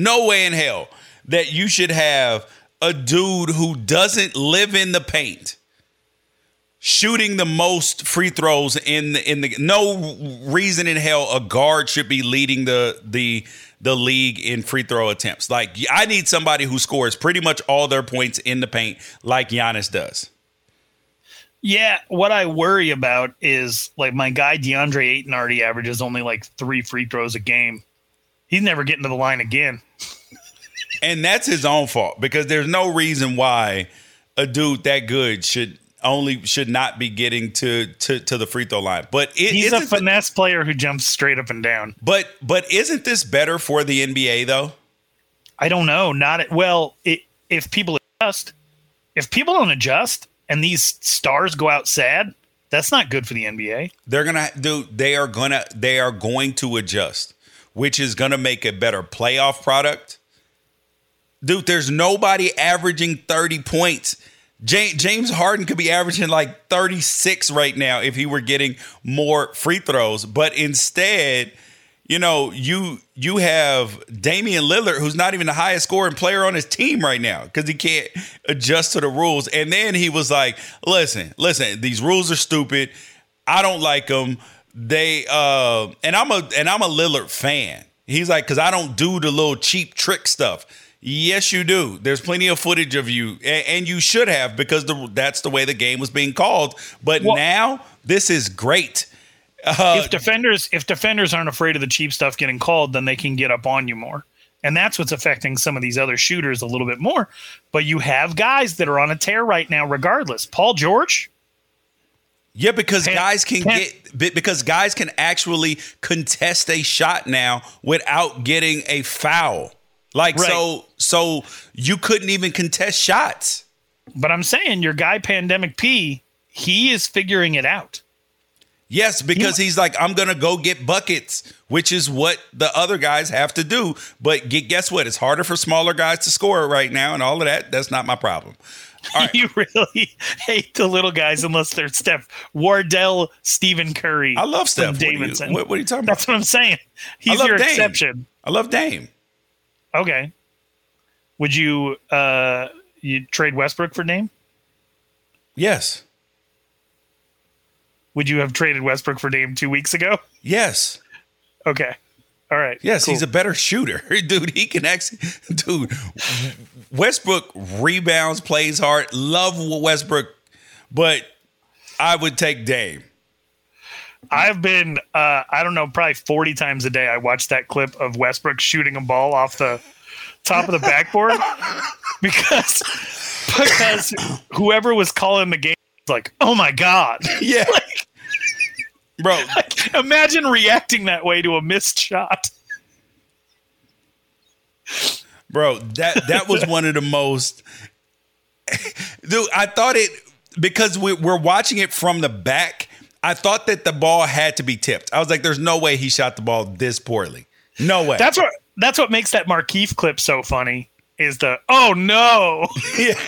that you should have a dude who doesn't live in the paint shooting the most free throws in the no reason in hell a guard should be leading the league in free throw attempts. Like, I need somebody who scores pretty much all their points in the paint like Giannis does. Yeah, what I worry about is like my guy DeAndre Ayton already averages only like 3 free throws a game. He's never getting to the line again. And that's his own fault because there's no reason why a dude that good should not be getting to the free throw line. But he's a finesse player who jumps straight up and down. But isn't this better for the NBA though? I don't know. If people adjust, if people don't adjust and these stars go out sad, that's not good for the NBA. They are going to adjust, which is going to make a better playoff product. Dude, there's nobody averaging 30 points. James Harden could be averaging like 36 right now if he were getting more free throws. But instead, you have Damian Lillard, who's not even the highest scoring player on his team right now because he can't adjust to the rules. And then he was like, listen, these rules are stupid. I don't like them. And I'm a Lillard fan. He's like, because I don't do the little cheap trick stuff. Yes, you do. There's plenty of footage of you, and you should have because that's the way the game was being called. But now this is great. If defenders aren't afraid of the cheap stuff getting called, then they can get up on you more, and that's what's affecting some of these other shooters a little bit more. But you have guys that are on a tear right now, regardless. Paul George. Yeah, because guys can actually contest a shot now without getting a foul. Like, Right. so you couldn't even contest shots. But I'm saying your guy Pandemic P, he is figuring it out. Yes, because he's like, I'm going to go get buckets, which is what the other guys have to do. But guess what? It's harder for smaller guys to score right now and all of that. That's not my problem. All right. You really hate the little guys unless they're Steph Wardell, Stephen Curry. I love Steph. Davidson. What are you talking about? That's what I'm saying. He's love your Dame. exception. I love Dame. Okay. Would you trade Westbrook for Dame? Yes. Would you have traded Westbrook for Dame 2 weeks ago? Yes. Okay. All right. Yes, Cool. he's a better shooter. Dude, he can actually Westbrook rebounds, plays hard. Love Westbrook, but I would take Dame. I've been, I don't know, probably 40 times a day. I watch that clip of Westbrook shooting a ball off the top of the backboard because whoever was calling the game was like, oh my God. Yeah. Bro, Imagine reacting that way to a missed shot. bro, that was one of the most. Dude, I thought it because we're watching it from the back. I thought that the ball had to be tipped. I was like, "There's no way he shot the ball this poorly. No way." That's what makes that Markieff clip so funny. Is the oh no? Yeah.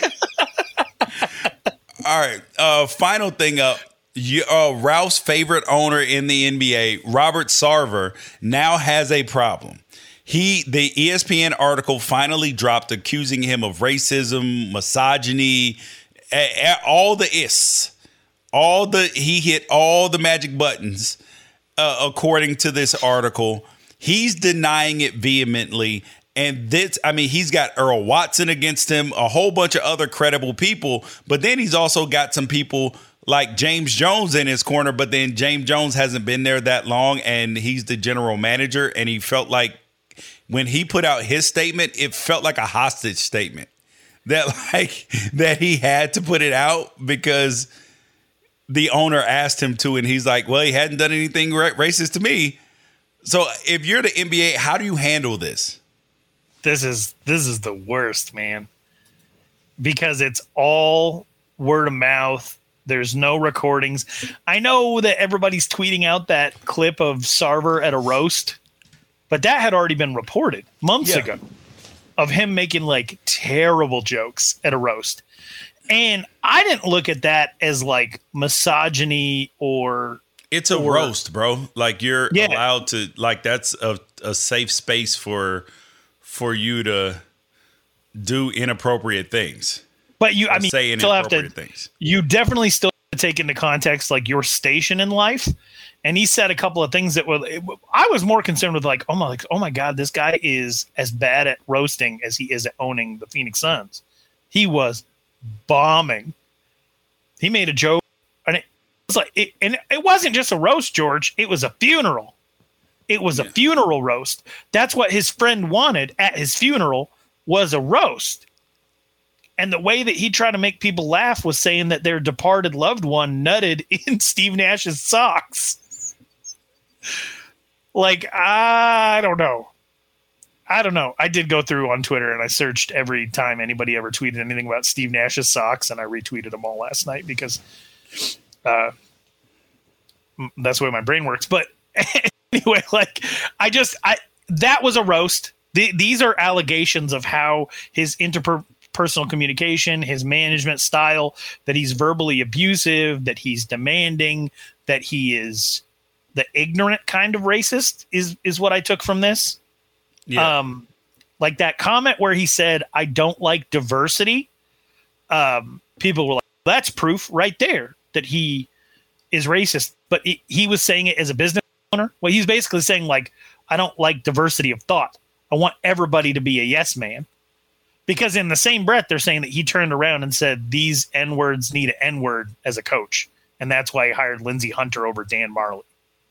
All right. Final thing up. Ralph's favorite owner in the NBA, Robert Sarver, now has a problem. The ESPN article finally dropped accusing him of racism, misogyny, all the ists. He hit all the magic buttons, according to this article. He's denying it vehemently. And he's got Earl Watson against him, a whole bunch of other credible people. But then he's also got some people like James Jones in his corner. But then James Jones hasn't been there that long, and he's the general manager. And he felt like when he put out his statement, it felt like a hostage statement that he had to put it out because the owner asked him to. And he's like, well, he hadn't done anything racist to me. So if you're the NBA, how do you handle this? This is the worst, man, because it's all word of mouth. There's no recordings. I know that everybody's tweeting out that clip of Sarver at a roast, but that had already been reported months ago of him making like terrible jokes at a roast. And I didn't look at that as like misogyny or it's a roast, bro. Like you're allowed to, like, that's a safe space for you to do inappropriate things. But say inappropriate things. You definitely still have to take into context like your station in life. And he said a couple of things that I was more concerned with, like, oh my God, this guy is as bad at roasting as he is at owning the Phoenix Suns. He was bombing. He made a joke, and it was like, and it wasn't just a roast, George. It was a funeral. It was a funeral roast. That's what his friend wanted at his funeral, was a roast. And the way that he tried to make people laugh was saying that their departed loved one nutted in Steve Nash's socks. Like, I don't know. I did go through on Twitter and I searched every time anybody ever tweeted anything about Steve Nash's socks, and I retweeted them all last night because that's the way my brain works. But anyway, like, that was a roast. These are allegations of how his interpersonal communication, his management style, that he's verbally abusive, that he's demanding, that he is the ignorant kind of racist is what I took from this. Yeah. Like that comment where he said, I don't like diversity. People were like, that's proof right there that he is racist. But he was saying it as a business owner. Well, he's basically saying, like, I don't like diversity of thought. I want everybody to be a yes man. Because in the same breath, they're saying that he turned around and said these N-words need an N-word as a coach. And that's why he hired Lindsey Hunter over Dan Marley.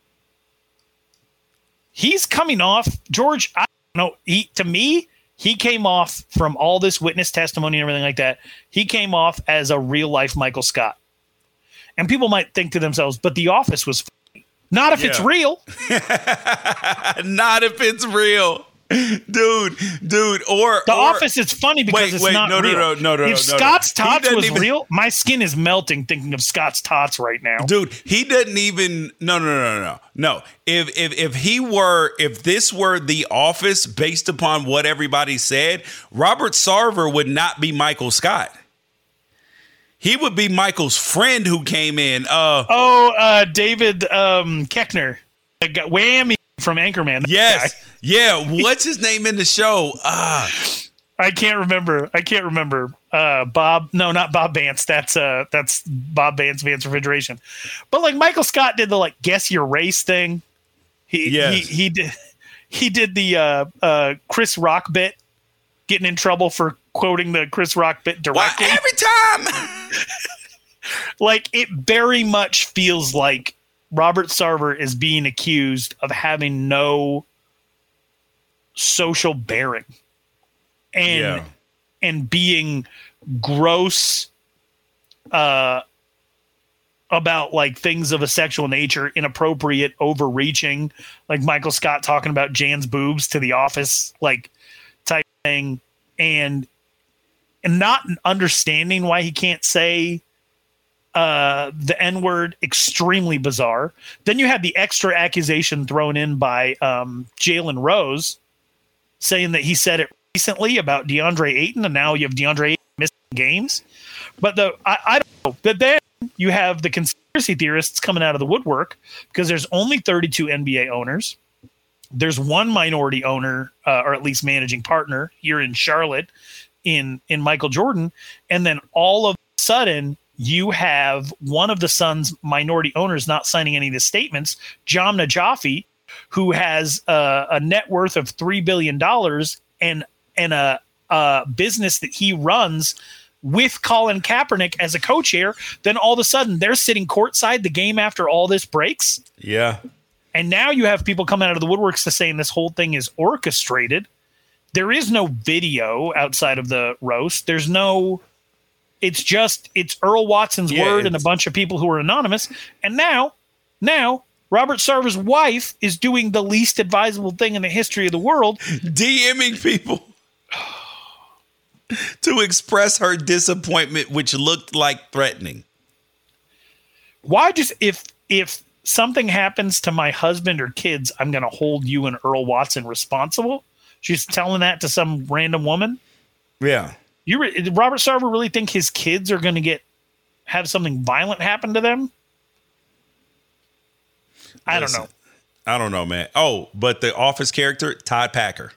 He's coming off, George, I don't know. To me, he came off from all this witness testimony and everything like that. He came off as a real life Michael Scott. And people might think to themselves, but The Office was funny. Not if it's real. Not if it's real. dude. Or The Office is funny because it's not real. No. If Scott's Tots was real, my skin is melting thinking of Scott's Tots right now. Dude, he doesn't even. No. If this were The Office based upon what everybody said, Robert Sarver would not be Michael Scott. He would be Michael's friend who came in. David Koechner, Whammy from Anchorman. Yes. Yeah. What's his name in the show? I can't remember. Bob. No, not Bob Vance. That's Bob Vance Refrigeration. But like Michael Scott did the guess your race thing. He did the Chris Rock bit, getting in trouble for quoting the Chris Rock bit directly. Why, every time. It very much feels like Robert Sarver is being accused of having no social bearing and being gross about things of a sexual nature, inappropriate, overreaching, like Michael Scott talking about Jan's boobs to The Office type thing, and not understanding why he can't say the N-word. Extremely bizarre. Then you had the extra accusation thrown in by Jalen Rose saying that he said it recently about DeAndre Ayton, and now you have DeAndre Ayton missing games. But I don't know. But then you have the conspiracy theorists coming out of the woodwork because there's only 32 NBA owners. There's one minority owner, or at least managing partner here in Charlotte in Michael Jordan. And then all of a sudden you have one of the Suns' minority owners not signing any of the statements, John Najafi, who has a net worth of $3 billion and a business that he runs with Colin Kaepernick as a co-chair. Then all of a sudden they're sitting courtside the game after all this breaks. Yeah. And now you have people coming out of the woodworks to saying this whole thing is orchestrated. There is no video outside of the roast. There's no... It's Earl Watson's word and a bunch of people who are anonymous. And now Robert Sarver's wife is doing the least advisable thing in the history of the world. DMing people to express her disappointment, which looked like threatening. Why just if something happens to my husband or kids, I'm going to hold you and Earl Watson responsible? She's telling that to some random woman? Yeah. Did Robert Sarver really think his kids are going to have something violent happen to them? I don't know, man. Oh, but the Office character, Todd Packer.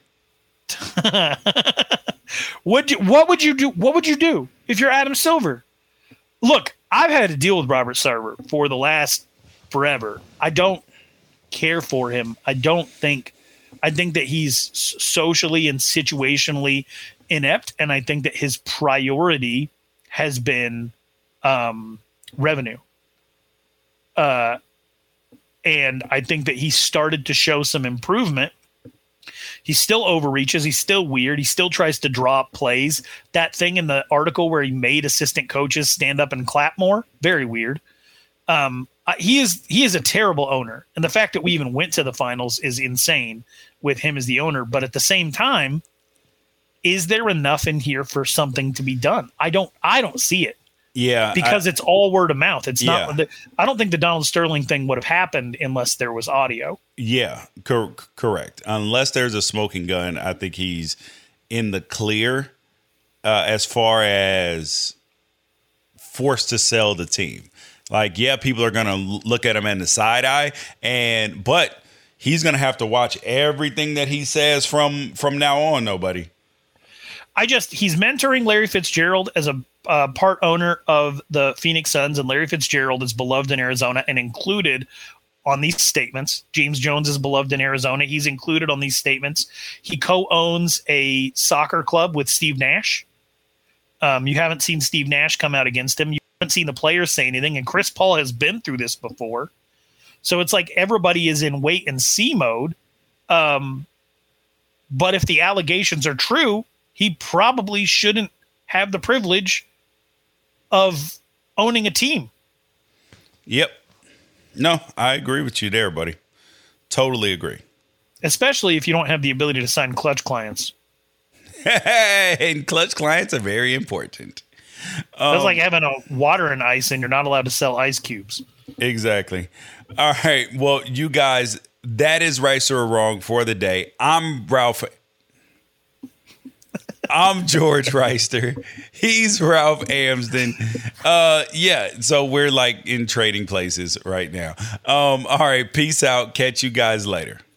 What would you do? What would you do if you're Adam Silver? Look, I've had to deal with Robert Sarver for the last forever. I don't care for him. I think that he's socially and situationally inept, and I think that his priority has been revenue. And I think that he started to show some improvement. He still overreaches. He's still weird. He still tries to draw up plays. That thing in the article where he made assistant coaches stand up and clap more, very weird. He is a terrible owner. And the fact that we even went to the finals is insane with him as the owner. But at the same time, is there enough in here for something to be done? I don't see it. Yeah. Because it's all word of mouth. It's not, I don't think the Donald Sterling thing would have happened unless there was audio. Yeah, correct. Unless there's a smoking gun, I think he's in the clear as far as forced to sell the team. People are going to look at him in the side eye, but he's going to have to watch everything that he says from now on, nobody. He's mentoring Larry Fitzgerald as a part owner of the Phoenix Suns, and Larry Fitzgerald is beloved in Arizona and included on these statements. James Jones is beloved in Arizona. He's included on these statements. He co-owns a soccer club with Steve Nash. You haven't seen Steve Nash come out against him. You haven't seen the players say anything, and Chris Paul has been through this before. So it's like everybody is in wait and see mode. But if the allegations are true, he probably shouldn't have the privilege of owning a team. Yep. No, I agree with you there, buddy. Totally agree. especially if you don't have the ability to sign clutch clients. And clutch clients are very important. That's like having a water and ice, and you're not allowed to sell ice cubes. Exactly. All right. Well, you guys, that is right or wrong for the day. I'm Ralph. I'm George Reister. He's Ralph Amsden. Yeah, so we're like in trading places right now. All right, peace out. Catch you guys later.